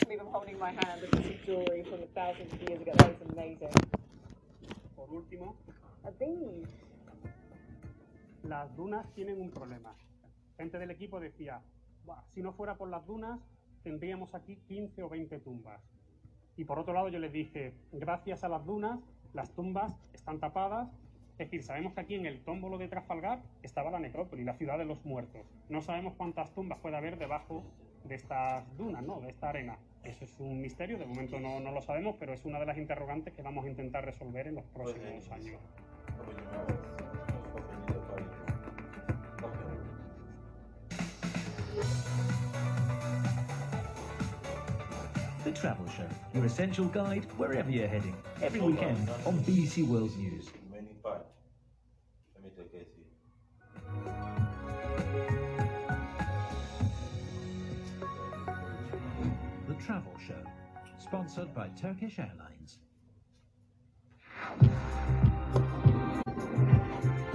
believe I'm holding my hand. This is jewelry from thousands of years ago. That is amazing. Por último, Are these? las dunas tienen un problema. Gente del equipo decía, si no fuera por las dunas, tendríamos aquí 15 o 20 tumbas. Y por otro lado yo les dije, gracias a las dunas, las tumbas están tapadas. Es decir, sabemos que aquí en el tómbolo de Trafalgar estaba la necrópolis, la ciudad de los muertos. No sabemos cuántas tumbas puede haber debajo de estas dunas, ¿no? De esta arena. Eso es un misterio, de momento no lo sabemos, pero es una de las interrogantes que vamos a intentar resolver en los próximos años. The Travel Show, your essential guide wherever you're heading, every weekend on BBC World News. Let me take a seat. The Travel Show, sponsored by Turkish Airlines.